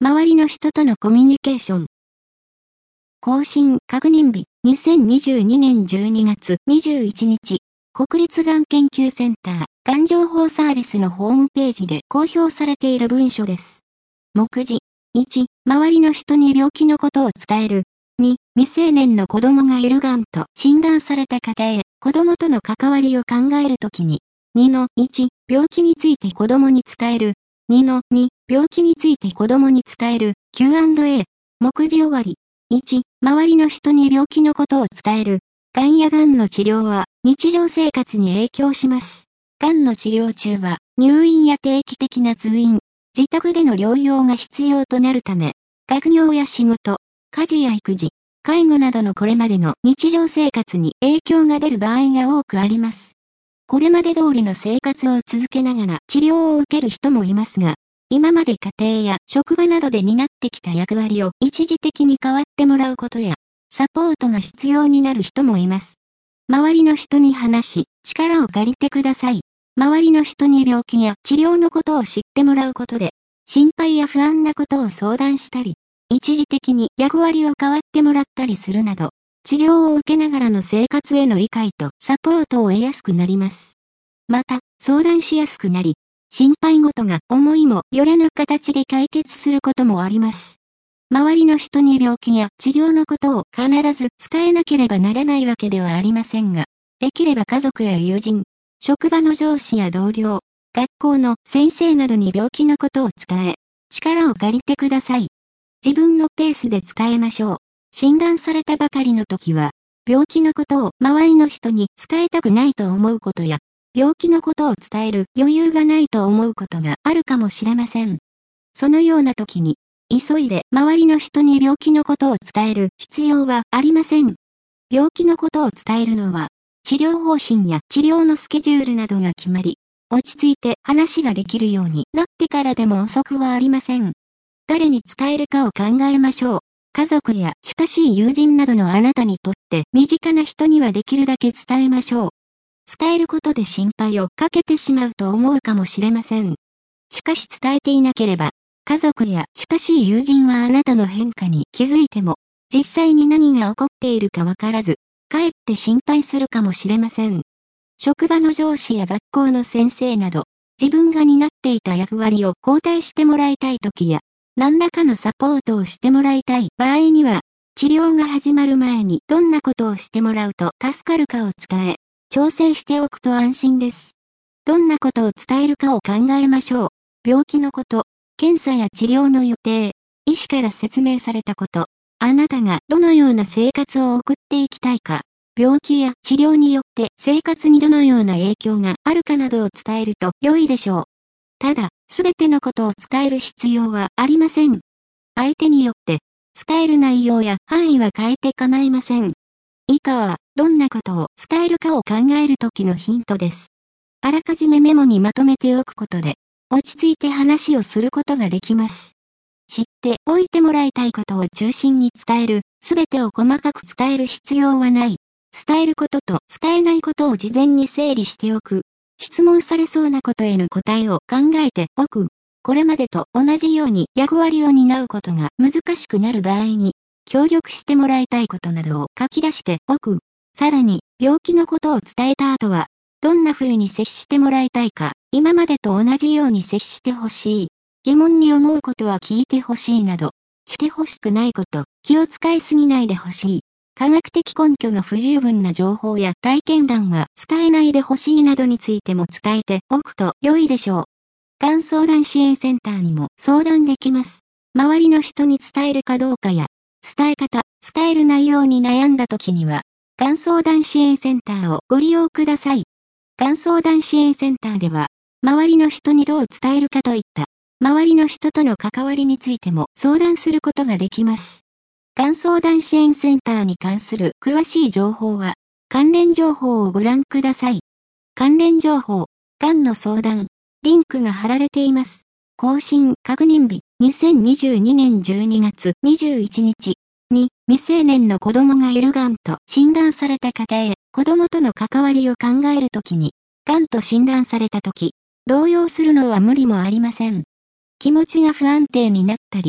周りの人とのコミュニケーション。更新確認日、2022年12月21日、国立がん研究センター、がん情報サービスのホームページで公表されている文書です。目次、1、周りの人に病気のことを伝える。2、未成年の子供がいるがんと診断された方へ、子供との関わりを考えるときに、2-1、病気について子供に伝える。2-2、病気について子供に伝える Q&A。目次終わり。1、周りの人に病気のことを伝える。がんやがんの治療は日常生活に影響します。がんの治療中は入院や定期的な通院、自宅での療養が必要となるため、学業や仕事、家事や育児、介護などのこれまでの日常生活に影響が出る場合が多くあります。これまで通りの生活を続けながら治療を受ける人もいますが、今まで家庭や職場などで担ってきた役割を一時的に変わってもらうことや、サポートが必要になる人もいます。周りの人に話し、力を借りてください。周りの人に病気や治療のことを知ってもらうことで、心配や不安なことを相談したり、一時的に役割を変わってもらったりするなど、治療を受けながらの生活への理解とサポートを得やすくなります。また、相談しやすくなり、心配事が思いもよらぬ形で解決することもあります。周りの人に病気や治療のことを必ず伝えなければならないわけではありませんが、できれば家族や友人、職場の上司や同僚、学校の先生などに病気のことを伝え、力を借りてください。自分のペースで伝えましょう。診断されたばかりの時は、病気のことを周りの人に伝えたくないと思うことや、病気のことを伝える余裕がないと思うことがあるかもしれません。そのような時に、急いで周りの人に病気のことを伝える必要はありません。病気のことを伝えるのは、治療方針や治療のスケジュールなどが決まり、落ち着いて話ができるようになってからでも遅くはありません。誰に伝えるかを考えましょう。家族や親しい友人などのあなたにとって身近な人にはできるだけ伝えましょう。伝えることで心配をかけてしまうと思うかもしれません。しかし伝えていなければ、家族や親しい友人はあなたの変化に気づいても、実際に何が起こっているかわからず、かえって心配するかもしれません。職場の上司や学校の先生など、自分が担っていた役割を交代してもらいたいときや、何らかのサポートをしてもらいたい場合には、治療が始まる前にどんなことをしてもらうと助かるかを伝え、調整しておくと安心です。どんなことを伝えるかを考えましょう。病気のこと、検査や治療の予定、医師から説明されたこと、あなたがどのような生活を送っていきたいか、病気や治療によって生活にどのような影響があるかなどを伝えると良いでしょう。ただ、すべてのことを伝える必要はありません。相手によって伝える内容や範囲は変えて構いません。以下はどんなことを伝えるかを考えるときのヒントです。あらかじめメモにまとめておくことで、落ち着いて話をすることができます。知っておいてもらいたいことを中心に伝える、すべてを細かく伝える必要はない。伝えることと伝えないことを事前に整理しておく。質問されそうなことへの答えを考えておく。これまでと同じように役割を担うことが難しくなる場合に、協力してもらいたいことなどを書き出しておく。さらに、病気のことを伝えた後は、どんな風に接してもらいたいか、今までと同じように接してほしい。疑問に思うことは聞いてほしいなど、してほしくないこと、気を使いすぎないでほしい。科学的根拠が不十分な情報や体験談は伝えないでほしいなどについても伝えておくと良いでしょう。がん相談支援センターにも相談できます。周りの人に伝えるかどうかや、伝え方、伝える内容に悩んだ時には、がん相談支援センターをご利用ください。がん相談支援センターでは、周りの人にどう伝えるかといった、周りの人との関わりについても相談することができます。がん相談支援センターに関する詳しい情報は、関連情報をご覧ください。関連情報、がんの相談、リンクが貼られています。更新確認日、2022年12月21日に、未成年の子供がいるがんと診断された方へ、子供との関わりを考えるときに、がんと診断されたとき、動揺するのは無理もありません。気持ちが不安定になったり、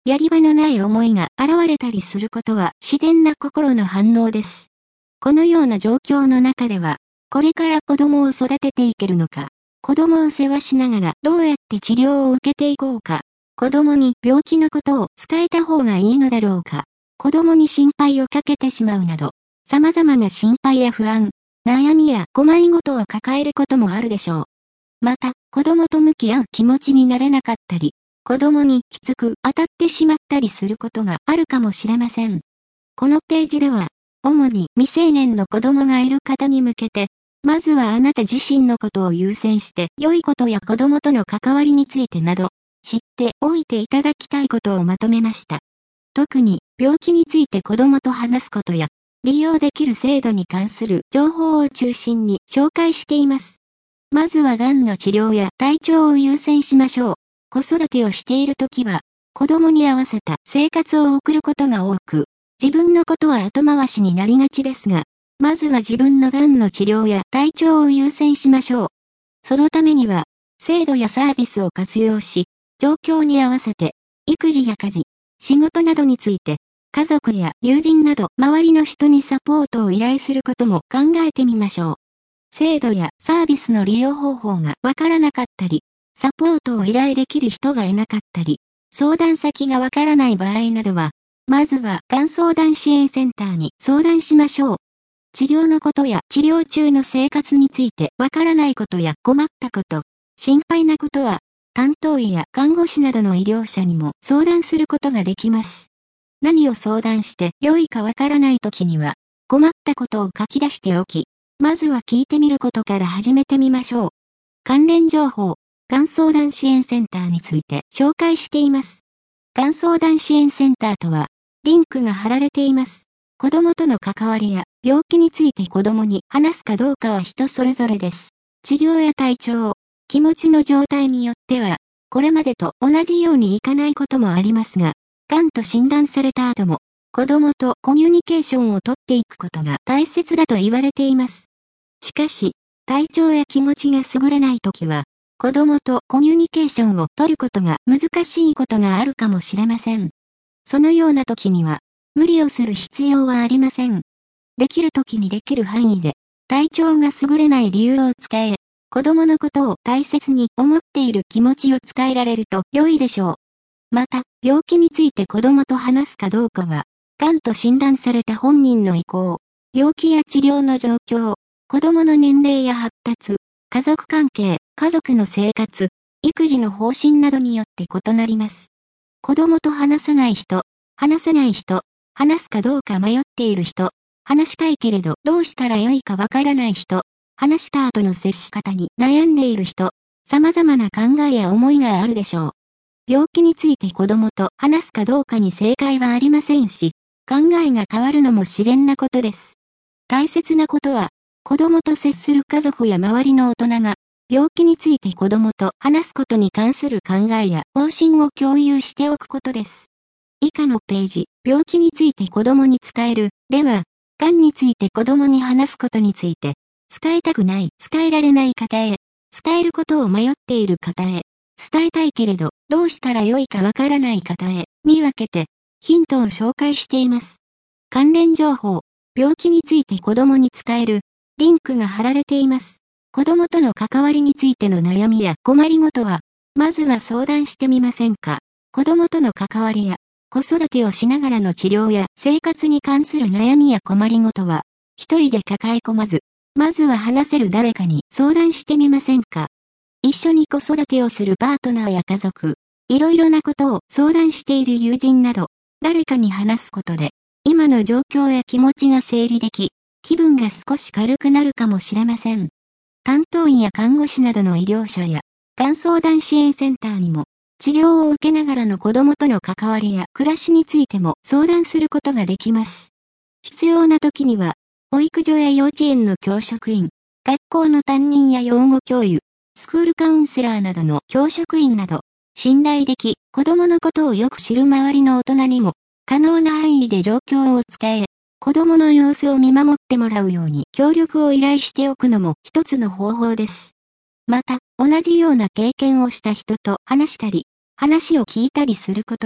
やり場のない思いが現れたりすることは自然な心の反応です。このような状況の中では、これから子供を育てていけるのか、子供を世話しながらどうやって治療を受けていこうか、子供に病気のことを伝えた方がいいのだろうか、子供に心配をかけてしまうなど、様々な心配や不安、悩みや困りごとを抱えることもあるでしょう。また、子供と向き合う気持ちになれなかったり、子供にきつく当たってしまったりすることがあるかもしれません。このページでは、主に未成年の子供がいる方に向けて、まずはあなた自身のことを優先して良いことや子供との関わりについてなど、知っておいていただきたいことをまとめました。特に病気について子供と話すことや、利用できる制度に関する情報を中心に紹介しています。まずはがんの治療や体調を優先しましょう。子育てをしているときは、子供に合わせた生活を送ることが多く、自分のことは後回しになりがちですが、まずは自分のがんの治療や体調を優先しましょう。そのためには、制度やサービスを活用し、状況に合わせて、育児や家事、仕事などについて、家族や友人など周りの人にサポートを依頼することも考えてみましょう。制度やサービスの利用方法がわからなかったり、サポートを依頼できる人がいなかったり、相談先がわからない場合などは、まずはがん相談支援センターに相談しましょう。治療のことや治療中の生活についてわからないことや困ったこと、心配なことは、担当医や看護師などの医療者にも相談することができます。何を相談して良いかわからないときには、困ったことを書き出しておき、まずは聞いてみることから始めてみましょう。関連情報、がん相談支援センターについて紹介しています。がん相談支援センターとは、リンクが貼られています。子供との関わりや病気について子供に話すかどうかは人それぞれです。治療や体調、気持ちの状態によっては、これまでと同じようにいかないこともありますが、がんと診断された後も、子供とコミュニケーションをとっていくことが大切だと言われています。しかし、体調や気持ちが優れないときは、子供とコミュニケーションを取ることが難しいことがあるかもしれません。そのような時には、無理をする必要はありません。できる時にできる範囲で、体調が優れない理由を伝え、子供のことを大切に思っている気持ちを伝えられると良いでしょう。また、病気について子供と話すかどうかは、がんと診断された本人の意向、病気や治療の状況、子供の年齢や発達、家族関係、家族の生活、育児の方針などによって異なります。子供と話さない人、話せない人、話すかどうか迷っている人、話したいけれどどうしたらよいかわからない人、話した後の接し方に悩んでいる人、様々な考えや思いがあるでしょう。病気について子供と話すかどうかに正解はありませんし、考えが変わるのも自然なことです。大切なことは、子供と接する家族や周りの大人が、病気について子供と話すことに関する考えや方針を共有しておくことです。以下のページ、病気について子供に伝える、では、がんについて子供に話すことについて、伝えたくない、伝えられない方へ、伝えることを迷っている方へ、伝えたいけれど、どうしたらよいかわからない方へ、に分けて、ヒントを紹介しています。関連情報、病気について子供に伝える、リンクが貼られています。子供との関わりについての悩みや困りごとは、まずは相談してみませんか。子供との関わりや、子育てをしながらの治療や生活に関する悩みや困りごとは、一人で抱え込まず、まずは話せる誰かに相談してみませんか。一緒に子育てをするパートナーや家族、いろいろなことを相談している友人など、誰かに話すことで、今の状況や気持ちが整理でき、気分が少し軽くなるかもしれません。担当医や看護師などの医療者や、がん相談支援センターにも、治療を受けながらの子供との関わりや暮らしについても相談することができます。必要な時には、保育所や幼稚園の教職員、学校の担任や養護教諭、スクールカウンセラーなどの教職員など、信頼でき、子供のことをよく知る周りの大人にも、可能な範囲で状況を伝え、子供の様子を見守ってもらうように協力を依頼しておくのも一つの方法です。また、同じような経験をした人と話したり、話を聞いたりすることで、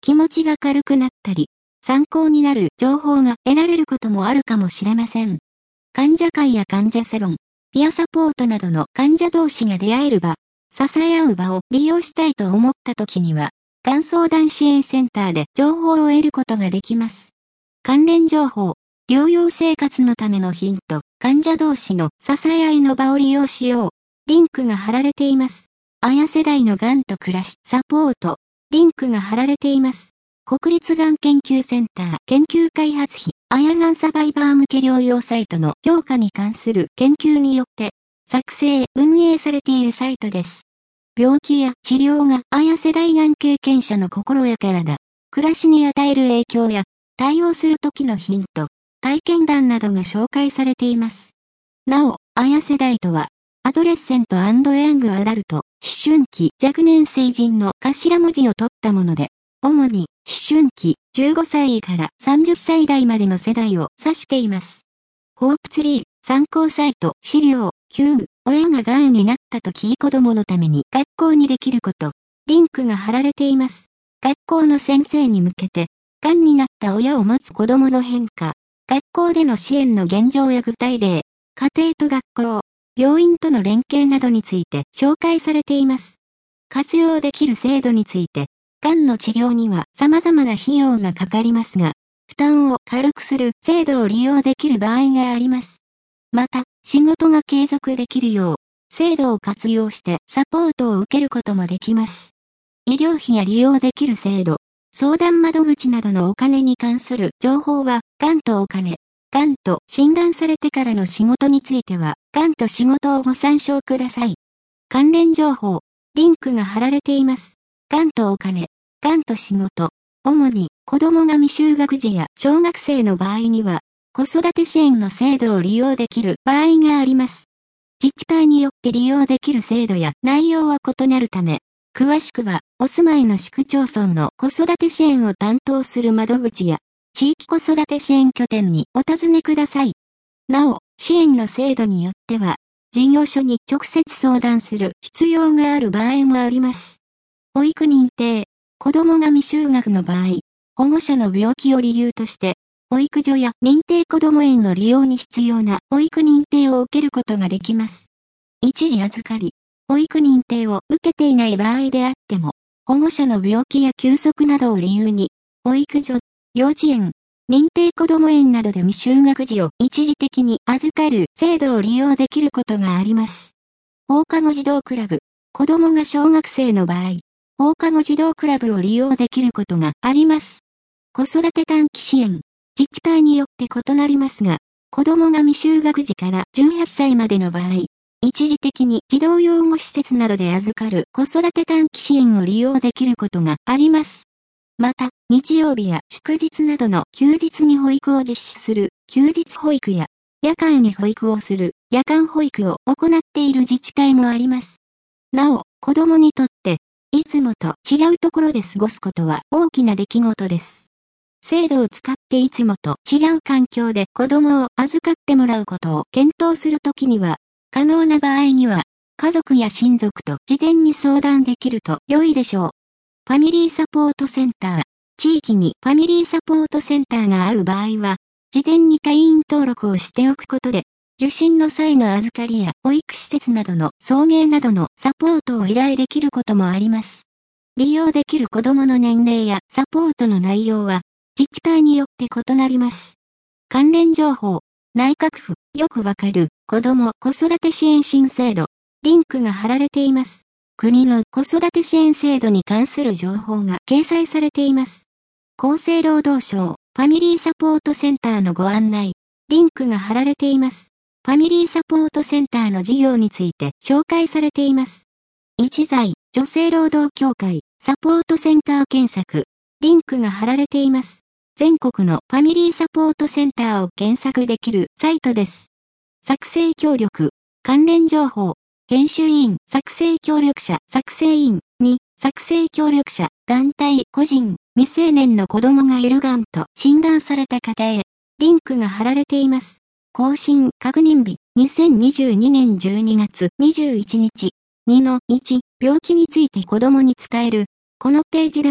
気持ちが軽くなったり、参考になる情報が得られることもあるかもしれません。患者会や患者サロン、ピアサポートなどの患者同士が出会える場、支え合う場を利用したいと思った時には、がん相談支援センターで情報を得ることができます。関連情報、療養生活のためのヒント、患者同士の支え合いの場を利用しよう。リンクが貼られています。綾世代のがんと暮らしサポート。リンクが貼られています。国立がん研究センター研究開発費、綾がんサバイバー向け療養サイトの評価に関する研究によって作成、運営されているサイトです。病気や治療が綾世代がん経験者の心や体、暮らしに与える影響や対応する時のヒント、体験談などが紹介されています。なお、綾世代とは、アドレッセント&ヤングアダルト、思春期若年成人の頭文字を取ったもので、主に思春期15歳から30歳代までの世代を指しています。ホープツリー参考サイト資料9親ががんになった時子供のために学校にできること、リンクが貼られています。学校の先生に向けて、がんになった親を持つ子供の変化、学校での支援の現状や具体例、家庭と学校、病院との連携などについて紹介されています。活用できる制度について、がんの治療には様々な費用がかかりますが、負担を軽くする制度を利用できる場合があります。また、仕事が継続できるよう、制度を活用してサポートを受けることもできます。医療費や利用できる制度、相談窓口などのお金に関する情報は、がんとお金、がんと診断されてからの仕事については、がんと仕事をご参照ください。関連情報、リンクが貼られています。がんとお金、がんと仕事。主に子供が未就学児や小学生の場合には、子育て支援の制度を利用できる場合があります。自治体によって利用できる制度や内容は異なるため、詳しくはお住まいの市区町村の子育て支援を担当する窓口や地域子育て支援拠点にお尋ねください。なお、支援の制度によっては、事業所に直接相談する必要がある場合もあります。保育認定、子供が未就学の場合、保護者の病気を理由として、保育所や認定こども園の利用に必要な保育認定を受けることができます。一時預かり、保育認定を受けていない場合であっても、保護者の病気や休息などを理由に、保育所、幼稚園、認定こども園などで未就学児を一時的に預かる制度を利用できることがあります。放課後児童クラブ、子供が小学生の場合、放課後児童クラブを利用できることがあります。子育て短期支援、自治体によって異なりますが、子供が未就学児から18歳までの場合、一時的に児童養護施設などで預かる子育て短期支援を利用できることがあります。また、日曜日や祝日などの休日に保育を実施する休日保育や、夜間に保育をする夜間保育を行っている自治体もあります。なお、子供にとって、いつもと違うところで過ごすことは大きな出来事です。制度を使っていつもと違う環境で子供を預かってもらうことを検討するときには、可能な場合には、家族や親族と事前に相談できると良いでしょう。ファミリーサポートセンター。地域にファミリーサポートセンターがある場合は、事前に会員登録をしておくことで、受診の際の預かりや保育施設などの送迎などのサポートを依頼できることもあります。利用できる子供の年齢やサポートの内容は、自治体によって異なります。関連情報、内閣府、よくわかる、子ども子育て支援新制度、リンクが貼られています。国の子育て支援制度に関する情報が掲載されています。厚生労働省、ファミリーサポートセンターのご案内、リンクが貼られています。ファミリーサポートセンターの事業について紹介されています。一財、女性労働協会、サポートセンター検索、リンクが貼られています。全国のファミリーサポートセンターを検索できるサイトです。作成協力、関連情報、編集員、作成協力者、作成員に、作成協力者、団体、個人、未成年の子供がいるがんと診断された方へ、リンクが貼られています。更新確認日、2022年12月21日、2-1、病気について子供に伝える。このページでは、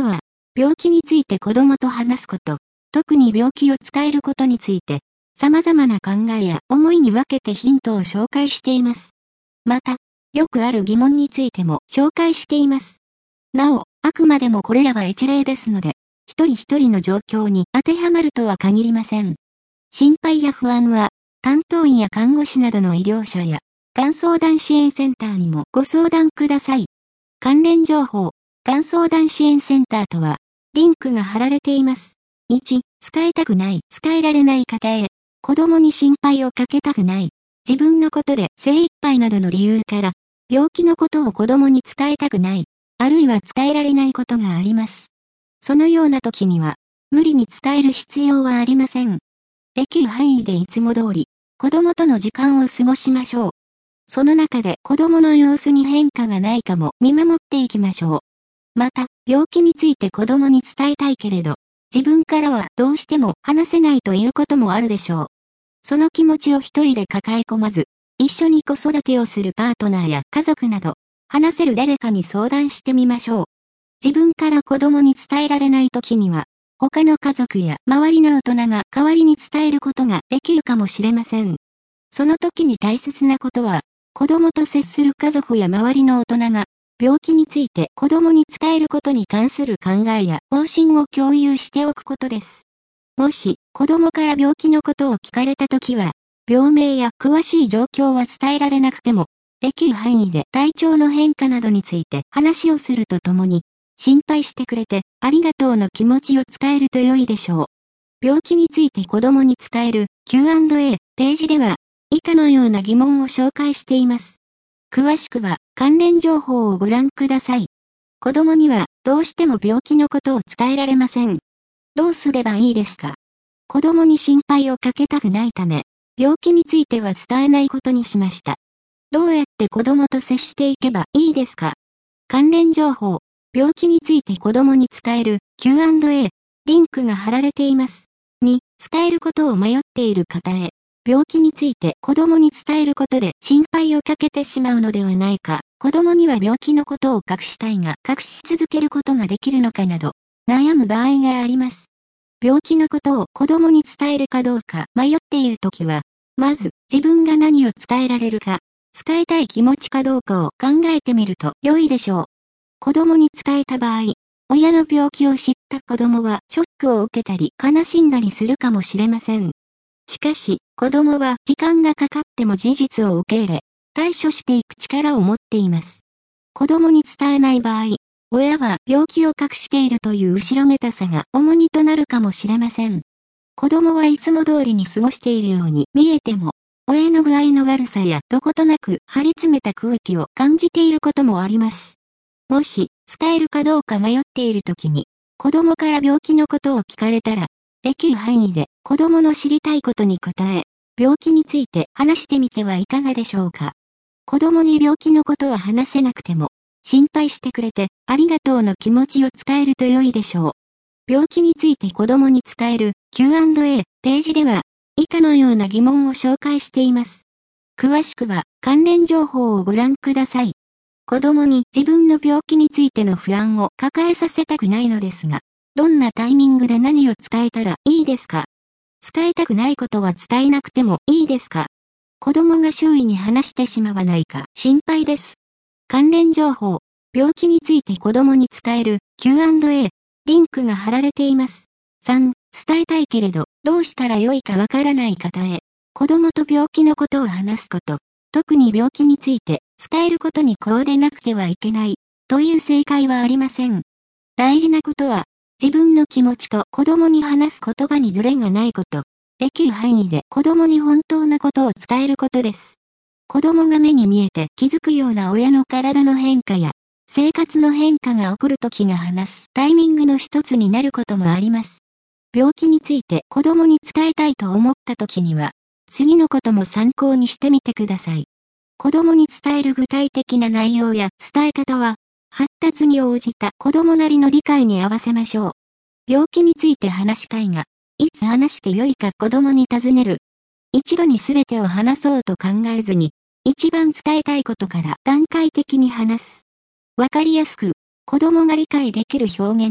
病気について子供と話すこと、特に病気を伝えることについて、様々な考えや思いに分けてヒントを紹介しています。また、よくある疑問についても紹介しています。なお、あくまでもこれらは一例ですので、一人一人の状況に当てはまるとは限りません。心配や不安は、担当医や看護師などの医療者や、がん相談支援センターにもご相談ください。関連情報、がん相談支援センターとは、リンクが貼られています。1、伝えたくない、伝えられない方へ、子供に心配をかけたくない、自分のことで精一杯などの理由から、病気のことを子供に伝えたくない、あるいは伝えられないことがあります。そのような時には、無理に伝える必要はありません。できる範囲でいつも通り、子供との時間を過ごしましょう。その中で子供の様子に変化がないかも見守っていきましょう。また、病気について子供に伝えたいけれど、自分からはどうしても話せないということもあるでしょう。その気持ちを一人で抱え込まず、一緒に子育てをするパートナーや家族など、話せる誰かに相談してみましょう。自分から子供に伝えられない時には、他の家族や周りの大人が代わりに伝えることができるかもしれません。その時に大切なことは、子供と接する家族や周りの大人が、病気について子供に伝えることに関する考えや方針を共有しておくことです。もし、子供から病気のことを聞かれたときは、病名や詳しい状況は伝えられなくても、できる範囲で体調の変化などについて話をするとともに、心配してくれてありがとうの気持ちを伝えると良いでしょう。病気について子供に伝える Q&A ページでは、以下のような疑問を紹介しています。詳しくは関連情報をご覧ください。子供にはどうしても病気のことを伝えられません。どうすればいいですか？子供に心配をかけたくないため、病気については伝えないことにしました。どうやって子供と接していけばいいですか？関連情報、病気について子供に伝える Q&A、リンクが貼られています。2、伝えることを迷っている方へ、病気について子供に伝えることで心配をかけてしまうのではないか、子供には病気のことを隠したいが隠し続けることができるのかなど、悩む場合があります。病気のことを子供に伝えるかどうか迷っているときは、まず自分が何を伝えられるか、伝えたい気持ちかどうかを考えてみると良いでしょう。子供に伝えた場合、親の病気を知った子供はショックを受けたり悲しんだりするかもしれません。しかし、子供は時間がかかっても事実を受け入れ、対処していく力を持っています。子供に伝えない場合、親は病気を隠しているという後ろめたさが重荷となるかもしれません。子供はいつも通りに過ごしているように見えても、親の具合の悪さやどことなく張り詰めた空気を感じていることもあります。もし、伝えるかどうか迷っているときに、子供から病気のことを聞かれたら、できる範囲で子供の知りたいことに答え、病気について話してみてはいかがでしょうか。子供に病気のことは話せなくても、心配してくれてありがとうの気持ちを伝えると良いでしょう。病気について子供に伝える Q&A ページでは、以下のような疑問を紹介しています。詳しくは関連情報をご覧ください。子供に自分の病気についての不安を抱えさせたくないのですが、どんなタイミングで何を伝えたらいいですか？伝えたくないことは伝えなくてもいいですか？子供が周囲に話してしまわないか心配です。関連情報、病気について子供に伝える Q&A、リンクが貼られています。3、伝えたいけれど、どうしたらよいかわからない方へ、子供と病気のことを話すこと、特に病気について伝えることにこうでなくてはいけない、という正解はありません。大事なことは、自分の気持ちと子供に話す言葉にズレがないこと、できる範囲で子供に本当のことを伝えることです。子供が目に見えて気づくような親の体の変化や、生活の変化が起こるときが話すタイミングの一つになることもあります。病気について子供に伝えたいと思ったときには、次のことも参考にしてみてください。子供に伝える具体的な内容や伝え方は、発達に応じた子供なりの理解に合わせましょう。病気について話したいが、いつ話してよいか子供に尋ねる。一度に全てを話そうと考えずに、一番伝えたいことから段階的に話す。わかりやすく、子供が理解できる表現で、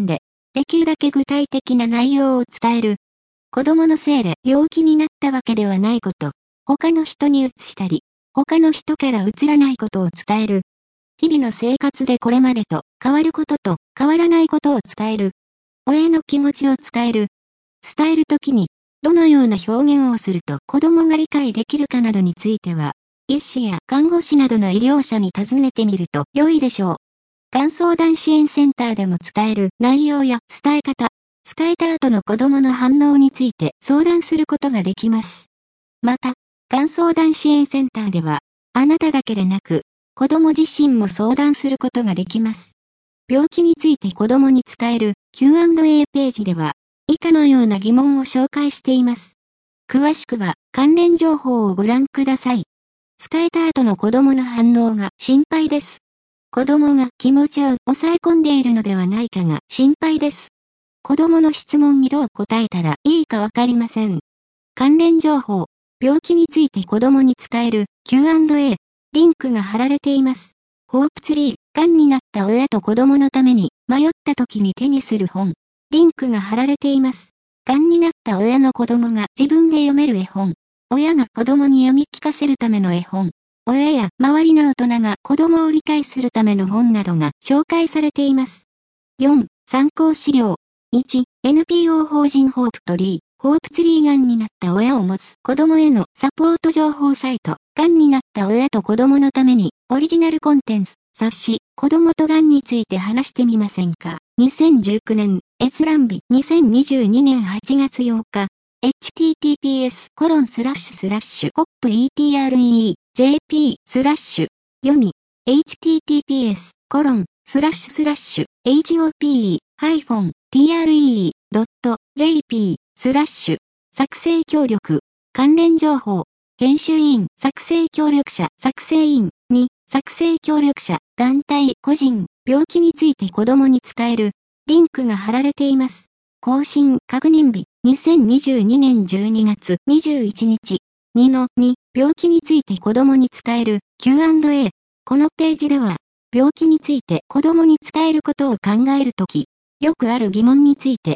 できるだけ具体的な内容を伝える。子供のせいで病気になったわけではないこと。他の人に移したり、他の人から移らないことを伝える。日々の生活でこれまでと変わることと変わらないことを伝える。親の気持ちを伝える。伝えるときに、どのような表現をすると子供が理解できるかなどについては、医師や看護師などの医療者に尋ねてみると良いでしょう。がん相談支援センターでも伝える内容や伝え方、伝えた後の子供の反応について相談することができます。また、がん相談支援センターでは、あなただけでなく、子供自身も相談することができます。病気について子供に伝える Q&A ページでは、以下のような疑問を紹介しています。詳しくは関連情報をご覧ください。伝えた後の子供の反応が心配です。子供が気持ちを抑え込んでいるのではないかが心配です。子供の質問にどう答えたらいいかわかりません。関連情報、病気について子供に伝える Q&A、リンクが貼られています。ホープツリー、がんになった親と子供のために迷った時に手にする本。リンクが貼られています。がんになった親の子供が自分で読める絵本。親が子供に読み聞かせるための絵本。親や周りの大人が子供を理解するための本などが紹介されています。4、参考資料。1、NPO 法人ホープトリー。ホープツリーがんになった親を持つ子供へのサポート情報サイト。がんになった親と子供のためにオリジナルコンテンツ、冊子、子供とがんについて話してみませんか。2019年、閲覧日、2022年8月8日。https://hopetre.jp/ 読み。https://hope-tre.jp/ 作成協力。関連情報。編集員、作成協力者、作成員。2、作成協力者、団体、個人、病気について子供に伝える。リンクが貼られています。更新、確認日、2022年12月21日。2-2、病気について子供に伝える Q&A。このページでは、病気について子供に伝えることを考えるとき、よくある疑問について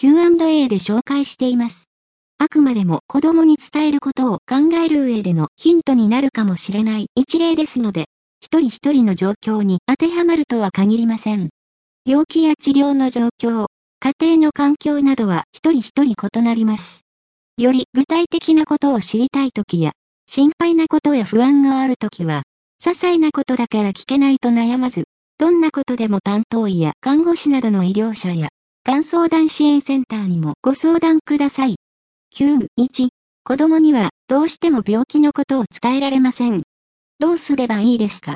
Q&A で紹介しています。あくまでも子供に伝えることを考える上でのヒントになるかもしれない一例ですので、一人一人の状況に当てはまるとは限りません。病気や治療の状況、家庭の環境などは一人一人異なります。より具体的なことを知りたいときや、心配なことや不安があるときは、些細なことだから聞けないと悩まず、どんなことでも担当医や看護師などの医療者や、がん相談支援センターにもご相談ください。9.1、子供にはどうしても病気のことを伝えられません。どうすればいいですか？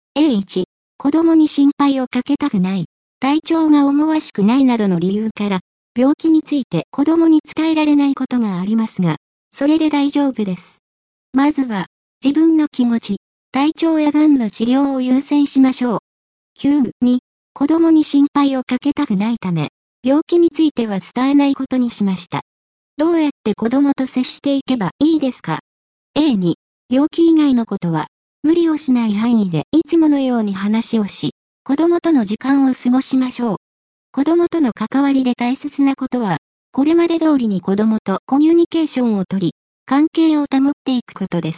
A1、子供に心配をかけたくない。体調が思わしくないなどの理由から、病気について子供に伝えられないことがありますが、それで大丈夫です。まずは、自分の気持ち、体調やがんの治療を優先しましょう。9.2、子供に心配をかけたくないため、病気については伝えないことにしました。どうやって子供と接していけばいいですか？ A2、病気以外のことは、無理をしない範囲でいつものように話をし、子供との時間を過ごしましょう。子供との関わりで大切なことは、これまで通りに子供とコミュニケーションをとり、関係を保っていくことです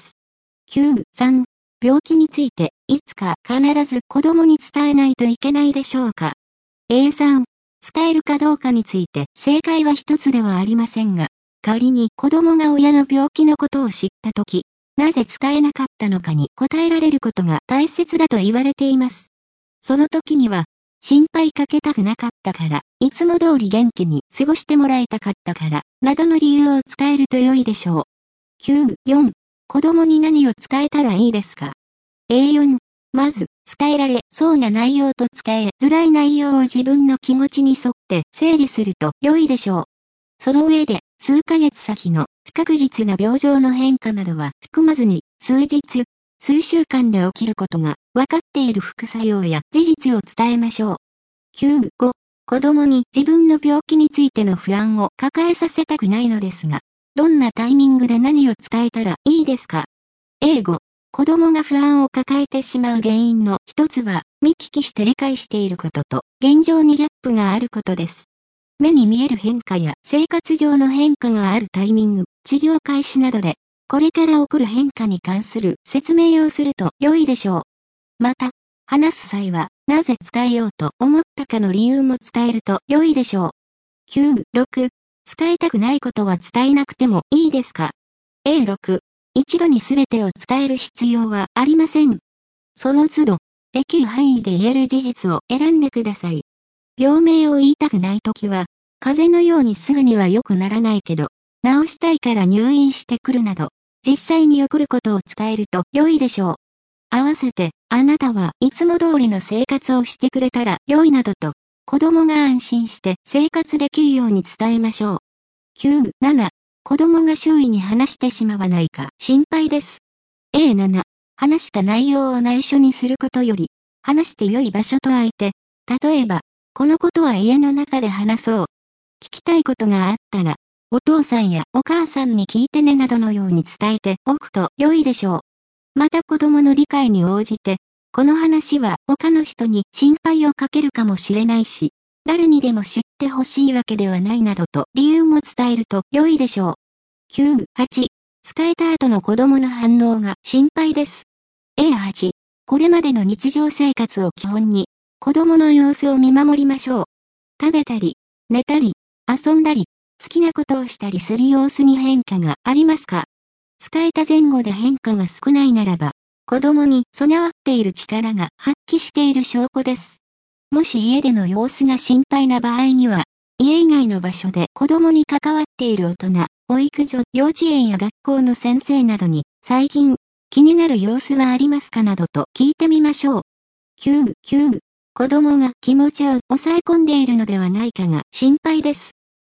。9.3、病気について、いつか必ず子供に伝えないといけないでしょうか。A3、伝えるかどうかについて正解は一つではありませんが、仮に子供が親の病気のことを知ったとき、なぜ伝えなかったのかに答えられることが大切だと言われています。その時には、心配かけたくなかったから、いつも通り元気に過ごしてもらいたかったから、などの理由を伝えると良いでしょう。9.4、子供に何を伝えたらいいですか？ A4、まず、伝えられそうな内容と伝えづらい内容を自分の気持ちに沿って整理すると良いでしょう。その上で、数ヶ月先の不確実な病状の変化などは含まずに、数日、数週間で起きることが分かっている副作用や事実を伝えましょう。9.5、子供に自分の病気についての不安を抱えさせたくないのですが、どんなタイミングで何を伝えたらいいですか？ A5、子供が不安を抱えてしまう原因の一つは、見聞きして理解していることと、現状にギャップがあることです。 目に見える変化や生活上の変化があるタイミング、治療開始などで、これから起こる変化に関する説明をすると良いでしょう。また、話す際は、なぜ伝えようと思ったかの理由も伝えると良いでしょう。9、6、伝えたくないことは伝えなくてもいいですか？ A6、一度に全てを伝える必要はありません。その都度、できる範囲で言える事実を選んでください。病名を言いたくないときは、風邪のようにすぐには良くならないけど、治したいから入院してくるなど、実際に起こることを伝えると良いでしょう。合わせて、あなたはいつも通りの生活をしてくれたら良いなどと、子供が安心して生活できるように伝えましょう。9、7、子供が周囲に話してしまわないか心配です。A7、話した内容を内緒にすることより、話して良い場所と相手、例えば、このことは家の中で話そう。聞きたいことがあったら、お父さんやお母さんに聞いてねなどのように伝えておくと良いでしょう。また子供の理解に応じて、この話は他の人に心配をかけるかもしれないし、誰にでも知ってほしいわけではないなどと理由も伝えると良いでしょう。9、8、伝えた後の子供の反応が心配です。A8、これまでの日常生活を基本に、子供の様子を見守りましょう。食べたり、寝たり、遊んだり、好きなことをしたりする様子に変化がありますか？伝えた前後で変化が少ないならば、子供に備わっている力が発揮している証拠です。もし家での様子が心配な場合には、家以外の場所で子供に関わっている大人、保育所、幼稚園や学校の先生などに、最近、気になる様子はありますかなどと聞いてみましょう。9、9、子供が気持ちを抑え込んでいるのではないかが心配です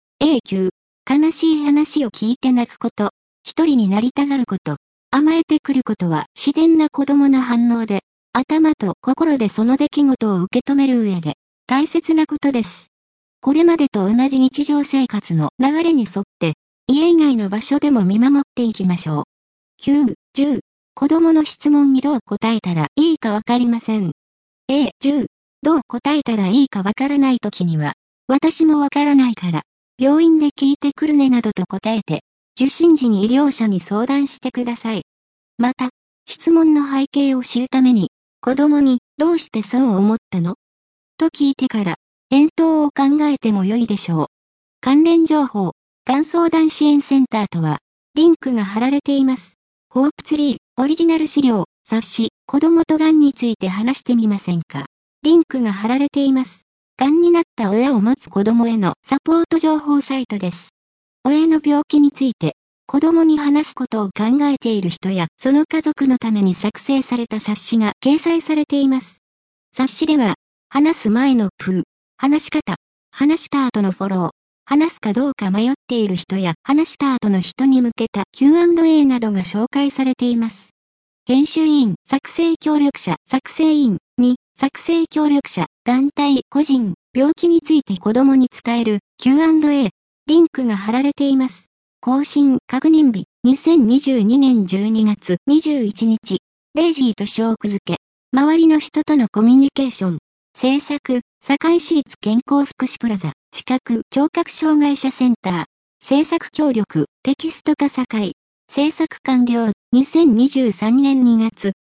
。A9、悲しい話を聞いて泣くこと、一人になりたがること、甘えてくることは自然な子供の反応で、頭と心でその出来事を受け止める上で、大切なことです。これまでと同じ日常生活の流れに沿って、家以外の場所でも見守っていきましょう。9、10、子供の質問にどう答えたらいいかわかりません。A10、どう答えたらいいかわからないときには、私もわからないから、病院で聞いてくるねなどと答えて、受診時に医療者に相談してください。また、質問の背景を知るために、子供にどうしてそう思ったの？と聞いてから、返答を考えても良いでしょう。関連情報、がん相談支援センターとは、リンクが貼られています。ホープツリー、オリジナル資料、冊子、子供とがんについて話してみませんか？リンクが貼られています。がんになった親を持つ子供へのサポート情報サイトです。親の病気について、子供に話すことを考えている人やその家族のために作成された冊子が掲載されています。冊子では、話す前の話し方、話した後のフォロー、話すかどうか迷っている人や話した後の人に向けた Q&A などが紹介されています。編集員、作成協力者、作成員に、作成協力者、団体、個人、病気について子供に伝える Q&A、リンクが貼られています。更新確認日、2022年12月21日、レイジーと小奥付け、周りの人とのコミュニケーション。制作、堺市立健康福祉プラザ、視覚、聴覚障害者センター。制作協力、テキスト化堺。制作完了、2023年2月